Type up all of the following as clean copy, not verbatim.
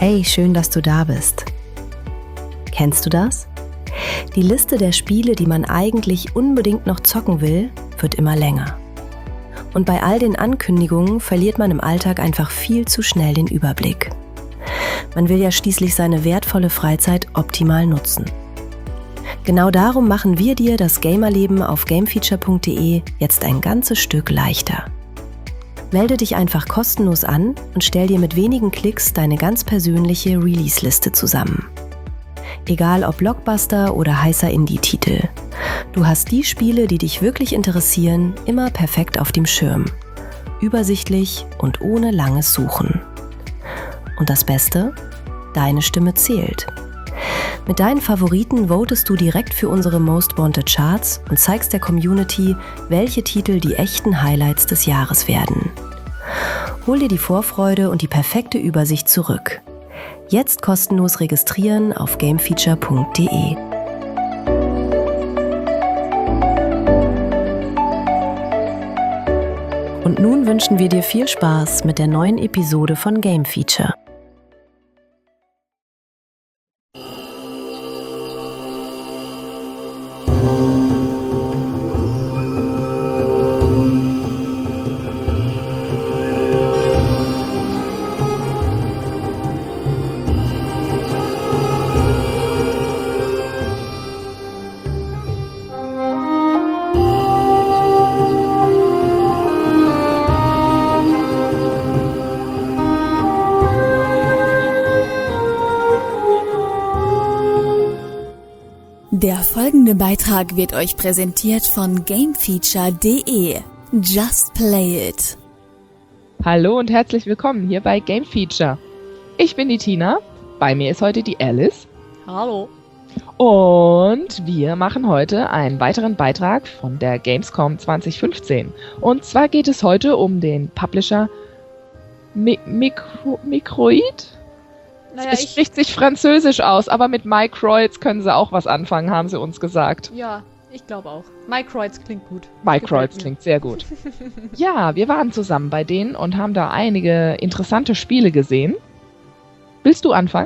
Hey, schön, dass du da bist. Kennst du das? Die Liste der Spiele, die man eigentlich unbedingt noch zocken will, wird immer länger. Und bei all den Ankündigungen verliert man im Alltag einfach viel zu schnell den Überblick. Man will ja schließlich seine wertvolle Freizeit optimal nutzen. Genau darum machen wir dir das Gamerleben auf gamefeature.de jetzt ein ganzes Stück leichter. Melde dich einfach kostenlos an und stell dir mit wenigen Klicks deine ganz persönliche Release-Liste zusammen. Egal ob Blockbuster oder heißer Indie-Titel. Du hast die Spiele, die dich wirklich interessieren, immer perfekt auf dem Schirm. Übersichtlich und ohne langes Suchen. Und das Beste? Deine Stimme zählt. Mit deinen Favoriten votest du direkt für unsere Most Wanted Charts und zeigst der Community, welche Titel die echten Highlights des Jahres werden. Hol dir die Vorfreude und die perfekte Übersicht zurück. Jetzt kostenlos registrieren auf gamefeature.de. Und nun wünschen wir dir viel Spaß mit der neuen Episode von Game Feature. Der folgende Beitrag wird euch präsentiert von gamefeature.de. Just play it. Hallo und herzlich willkommen hier bei Game Feature. Ich bin die Tina, bei mir ist heute die Alice. Hallo. Und wir machen heute einen weiteren Beitrag von der Gamescom 2015. Und zwar geht es heute um den Publisher Microids. Naja, Es spricht sich französisch aus, aber mit Microids können sie auch was anfangen, haben sie uns gesagt. Ja, ich glaube auch. Microids klingt gut. Microids klingt sehr gut. Ja, wir waren zusammen bei denen und haben da einige interessante Spiele gesehen. Willst du anfangen?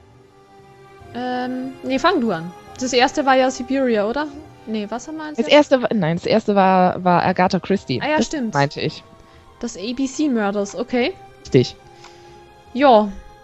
Nee, fang du an. Das erste war ja Siberia, oder? Nee, was haben wir als Das erste war Agatha Christie. Ah ja, das stimmt. Meinte ich. Das ABC Murders, okay. Richtig. Ja.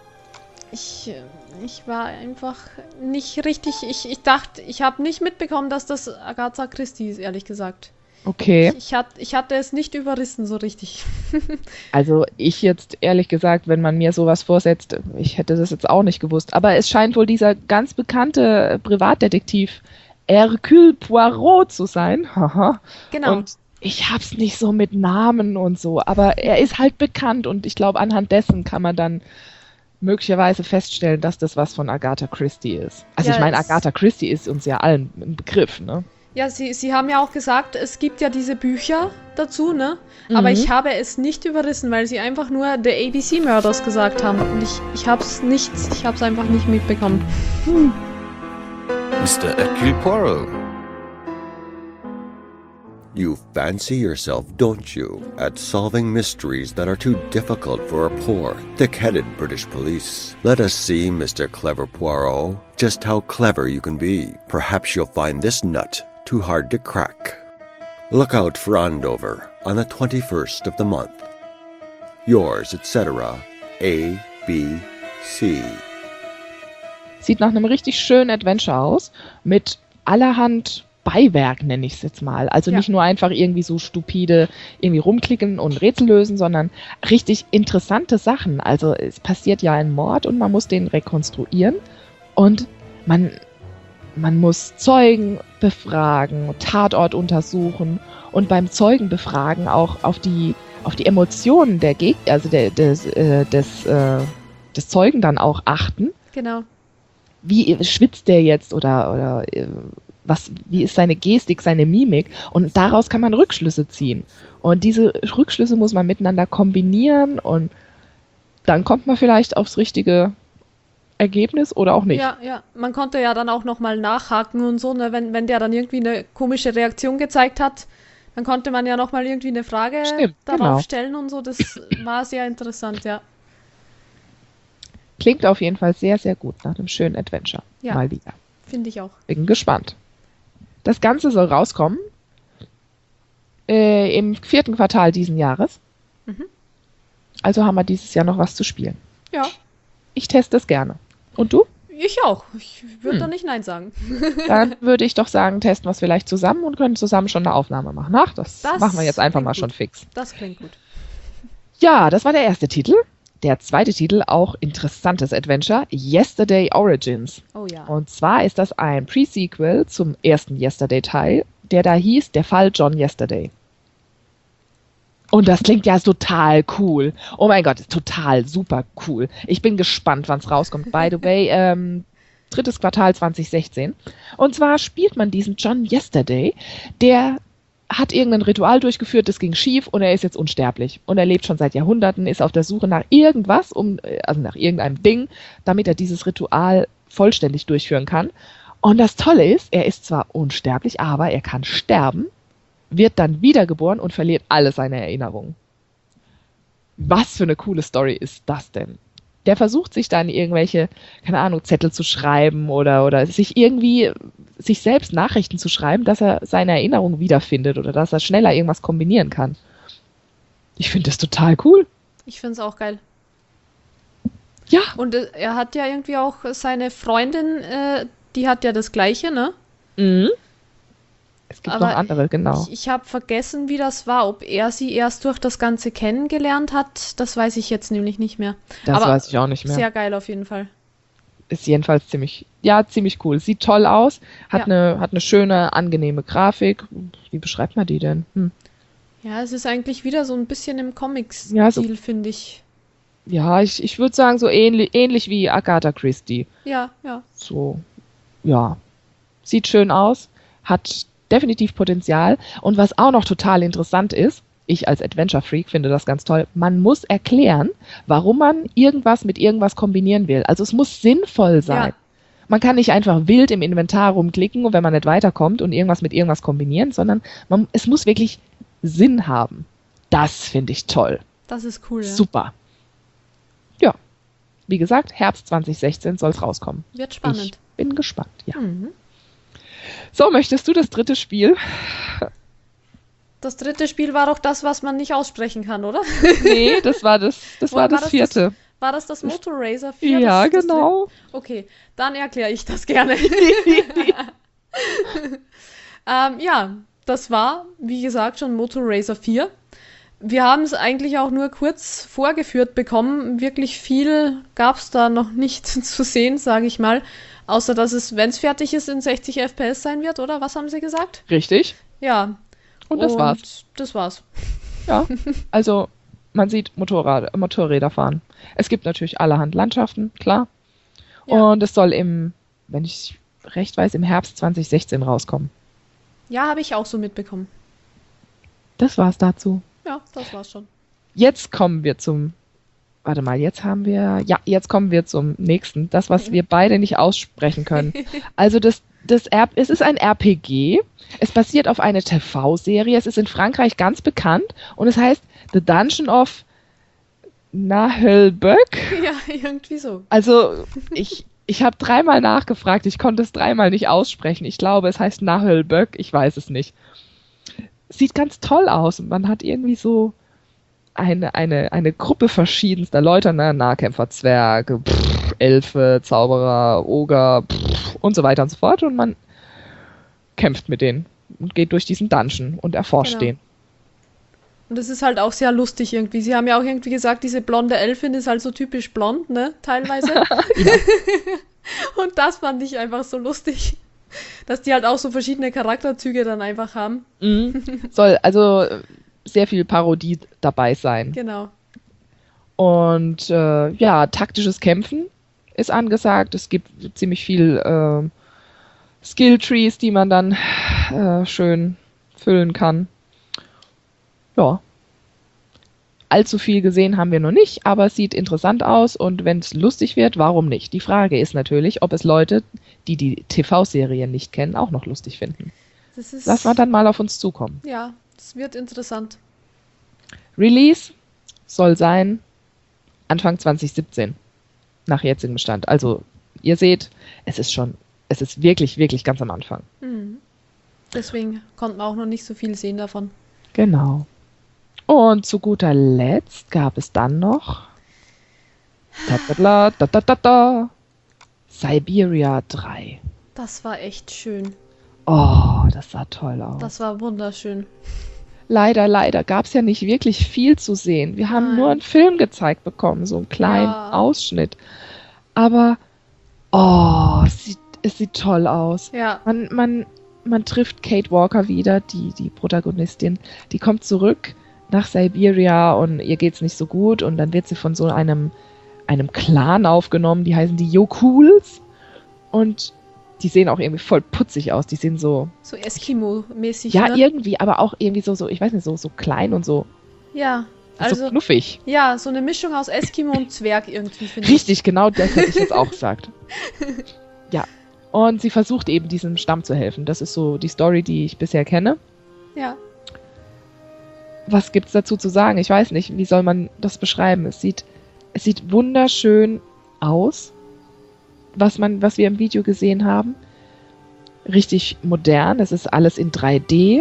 Ich war einfach nicht richtig. Ich dachte, ich habe nicht mitbekommen, dass das Agatha Christie ist, ehrlich gesagt. Okay. Ich hatte es nicht überrissen, so richtig. Also ich jetzt ehrlich gesagt, wenn man mir sowas vorsetzt, ich hätte das jetzt auch nicht gewusst. Aber es scheint wohl dieser ganz bekannte Privatdetektiv Hercule Poirot zu sein. Haha. Genau. Und ich hab's nicht so mit Namen und so, aber er ist halt bekannt und ich glaube, anhand dessen kann man dann möglicherweise feststellen, dass das was von Agatha Christie ist. Also Ja, ich meine, Agatha Christie ist uns ja allen ein Begriff, ne? Ja, Sie haben ja auch gesagt, es gibt ja diese Bücher dazu, ne? Aber ich habe es nicht überrissen, weil Sie einfach nur The ABC Murders gesagt haben. Und ich hab's einfach nicht mitbekommen. Mr. Hercule Poirot. You fancy yourself, don't you, at solving mysteries that are too difficult for a poor, thick-headed British police. Let us see, Mr. Clever Poirot, just how clever you can be. Perhaps you'll find this nut too hard to crack. Look out for Andover on the 21st of the month. Yours, etc., A, B, C. Sieht nach einem richtig schönen Adventure aus, mit allerhand Beiwerk, nenne ich es jetzt mal. Also Ja. nicht nur einfach irgendwie so stupide irgendwie rumklicken und Rätsel lösen, sondern richtig interessante Sachen. Also es passiert ja ein Mord und man muss den rekonstruieren und man muss Zeugen befragen, Tatort untersuchen und beim Zeugen befragen auch auf die Emotionen der Gegner, also des Zeugen dann auch achten. Genau. Wie schwitzt der jetzt oder wie ist seine Gestik, seine Mimik und daraus kann man Rückschlüsse ziehen. Und diese Rückschlüsse muss man miteinander kombinieren und dann kommt man vielleicht aufs richtige Ergebnis oder auch nicht. Ja. Man konnte ja dann auch nochmal nachhaken und so, ne? Wenn der dann irgendwie eine komische Reaktion gezeigt hat, dann konnte man ja nochmal irgendwie eine Frage darauf genau. stellen und so. Das war sehr interessant, ja. Klingt auf jeden Fall sehr, sehr gut nach einem schönen Adventure. Ja. Mal wieder. Finde ich auch. Bin gespannt. Das Ganze soll rauskommen im 4. Quartal diesen Jahres. Mhm. Also haben wir dieses Jahr noch was zu spielen. Ja, Ich teste es gerne. Und du? ich auch. Ich würde da nicht Nein sagen. Dann würde ich doch sagen, testen wir es vielleicht zusammen und können zusammen schon eine Aufnahme machen. Ach, das machen wir jetzt einfach mal klingt schon gut. fix. Das klingt gut. Ja, das war der erste Titel. Der zweite Titel, auch interessantes Adventure, Yesterday Origins. Oh ja. Und zwar ist das ein Pre-Sequel zum ersten Yesterday-Teil, der da hieß Der Fall John Yesterday. Und das klingt ja total cool. Oh mein Gott, total super cool. Ich bin gespannt, wann es rauskommt. By the way, 3. Quartal 2016. Und zwar spielt man diesen John Yesterday, der hat irgendein Ritual durchgeführt, das ging schief und er ist jetzt unsterblich. Und er lebt schon seit Jahrhunderten, ist auf der Suche nach irgendwas, also nach irgendeinem Ding, damit er dieses Ritual vollständig durchführen kann. Und das Tolle ist, er ist zwar unsterblich, aber er kann sterben, wird dann wiedergeboren und verliert alle seine Erinnerungen. Was für eine coole Story ist das denn? Der versucht sich dann irgendwelche, keine Ahnung, Zettel zu schreiben oder sich selbst Nachrichten zu schreiben, dass er seine Erinnerungen wiederfindet oder dass er schneller irgendwas kombinieren kann. Ich finde das total cool. Ich finde es auch geil. Ja. Und er hat ja irgendwie auch seine Freundin, die hat ja das Gleiche, ne? Mhm. Es gibt Aber noch andere, genau. Ich habe vergessen, wie das war. Ob er sie erst durch das Ganze kennengelernt hat, das weiß ich jetzt nämlich nicht mehr. Das Aber weiß ich auch nicht mehr. sehr geil auf jeden Fall. Ist jedenfalls ziemlich cool. Sieht toll aus, hat eine schöne, angenehme Grafik. Wie beschreibt man die denn? Ja, es ist eigentlich wieder so ein bisschen im Comic-Stil, Ja, so- finde ich. Ja, ich würde sagen, so ähnlich wie Agatha Christie. Ja, ja. So, ja. Sieht schön aus, hat definitiv Potenzial. Und was auch noch total interessant ist, ich als Adventure-Freak finde das ganz toll, man muss erklären, warum man irgendwas mit irgendwas kombinieren will. Also es muss sinnvoll sein. Ja. Man kann nicht einfach wild im Inventar rumklicken und wenn man nicht weiterkommt und irgendwas mit irgendwas kombinieren, sondern es muss wirklich Sinn haben. Das finde ich toll. Das ist cool, ja. Super. Ja. Wie gesagt, Herbst 2016 soll es rauskommen. Wird spannend. Ich bin gespannt, ja. Mhm. So, möchtest du das dritte Spiel? Das dritte Spiel war doch das, was man nicht aussprechen kann, oder? Nee, das war das War das das vierte. War das Motor Racer 4? Ja, das genau. Okay, dann erkläre ich das gerne. Ja, das war, wie gesagt, schon Motor Racer 4. Wir haben es eigentlich auch nur kurz vorgeführt bekommen. Wirklich viel gab es da noch nicht zu sehen, sage ich mal. Außer, dass es, wenn es fertig ist, in 60 FPS sein wird, oder? Was haben sie gesagt? Richtig. Ja. Und das war's. Das war's. Ja. Also, man sieht Motorräder fahren. Es gibt natürlich allerhand Landschaften, klar. Ja. Und es soll wenn ich recht weiß, im Herbst 2016 rauskommen. Ja, habe ich auch so mitbekommen. Das war's dazu. Ja, das war's schon. Jetzt kommen wir zum jetzt kommen wir zum nächsten. Das, was wir beide nicht aussprechen können. Also es ist ein RPG. Es basiert auf einer TV-Serie. Es ist in Frankreich ganz bekannt und es heißt The Dungeon of Naheulbeuk. Ja, irgendwie so. Also ich habe dreimal nachgefragt. Ich konnte es dreimal nicht aussprechen. Ich glaube, es heißt Naheulbeuk. Ich weiß es nicht. Sieht ganz toll aus und man hat irgendwie so eine Gruppe verschiedenster Leute, ne? Nahkämpfer, Zwerge, Elfe, Zauberer, Oger und so weiter und so fort. Und man kämpft mit denen und geht durch diesen Dungeon und erforscht den. Und das ist halt auch sehr lustig irgendwie. Sie haben ja auch irgendwie gesagt, diese blonde Elfin ist halt so typisch blond, ne? Teilweise. Und das fand ich einfach so lustig. Dass die halt auch so verschiedene Charakterzüge dann einfach haben. Soll also sehr viel Parodie dabei sein. Genau. Und taktisches Kämpfen ist angesagt. Es gibt ziemlich viel Skill-Trees, die man dann schön füllen kann. Ja. Allzu viel gesehen haben wir noch nicht, aber es sieht interessant aus und wenn es lustig wird, warum nicht? Die Frage ist natürlich, ob es Leute, die die TV-Serien nicht kennen, auch noch lustig finden. Lass mal dann mal auf uns zukommen. Ja, das wird interessant. Release soll sein Anfang 2017. nach jetzigem Stand. Also ihr seht, es ist wirklich, wirklich ganz am Anfang. Mhm. Deswegen konnte man auch noch nicht so viel sehen davon. Genau. Und zu guter Letzt gab es dann noch Siberia 3. Das war echt schön. Oh, das sah toll aus. Das war wunderschön. Leider gab es ja nicht wirklich viel zu sehen. Wir haben nur einen Film gezeigt bekommen, so einen kleinen Ausschnitt. Aber, es sieht toll aus. Ja. Man trifft Kate Walker wieder, die Protagonistin. Die kommt zurück nach Siberia und ihr geht's nicht so gut. Und dann wird sie von so einem Clan aufgenommen, die heißen die Yokuls. Und die sehen auch irgendwie voll putzig aus. Die sehen so Eskimo-mäßig, ja, ne? irgendwie, aber auch irgendwie so, ich weiß nicht, so klein und so, Ja, so also, knuffig. ja, so eine Mischung aus Eskimo und Zwerg irgendwie, finde ich. Richtig, genau das hätte ich jetzt auch gesagt. Ja, und sie versucht eben diesem Stamm zu helfen. Das ist so die Story, die ich bisher kenne. Ja. Was gibt's dazu zu sagen? Ich weiß nicht, wie soll man das beschreiben? Es sieht wunderschön aus, was wir im Video gesehen haben. Richtig modern, es ist alles in 3D.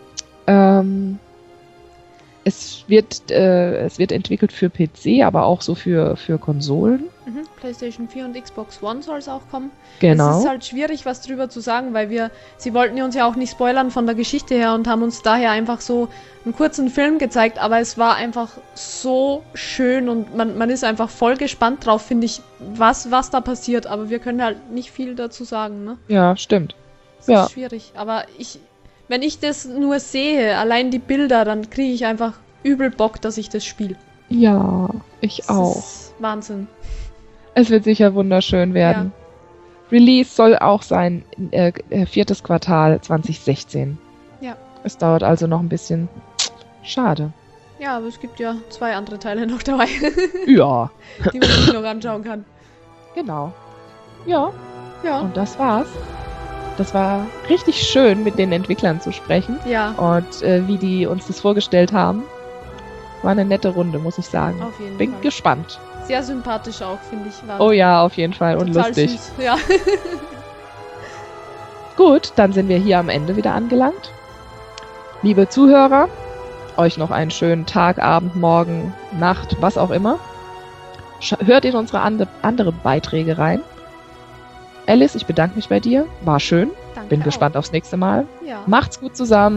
Es wird entwickelt für PC, aber auch so für Konsolen. PlayStation 4 und Xbox One soll es auch kommen. Genau. Es ist halt schwierig, was drüber zu sagen, weil sie wollten uns ja auch nicht spoilern von der Geschichte her und haben uns daher einfach so einen kurzen Film gezeigt, aber es war einfach so schön und man ist einfach voll gespannt drauf, finde ich, was da passiert, aber wir können halt nicht viel dazu sagen, ne? Ja, stimmt. Das ist schwierig, aber wenn ich das nur sehe, allein die Bilder, dann kriege ich einfach übel Bock, dass ich das spiele. Ja, ich auch. Das ist Wahnsinn. Es wird sicher wunderschön werden. Ja. Release soll auch sein, 4. Quartal 2016. Ja. Es dauert also noch ein bisschen. Schade. Ja, aber es gibt ja 2 andere Teile noch dabei. Ja. Die man sich noch anschauen kann. Genau. Ja. Ja. Und das war's. Das war richtig schön, mit den Entwicklern zu sprechen. Ja. Und wie die uns das vorgestellt haben. War eine nette Runde, muss ich sagen. Auf jeden Fall. Bin gespannt. Sehr sympathisch auch, finde ich. Oh ja, auf jeden Fall. Und total lustig. Süß. Ja. Gut, dann sind wir hier am Ende wieder angelangt. Liebe Zuhörer, euch noch einen schönen Tag, Abend, Morgen, Nacht, was auch immer. Hört in unsere andere Beiträge rein. Alice, ich bedanke mich bei dir. War schön. Danke Bin gespannt aufs nächste Mal. Ja. Macht's gut zusammen.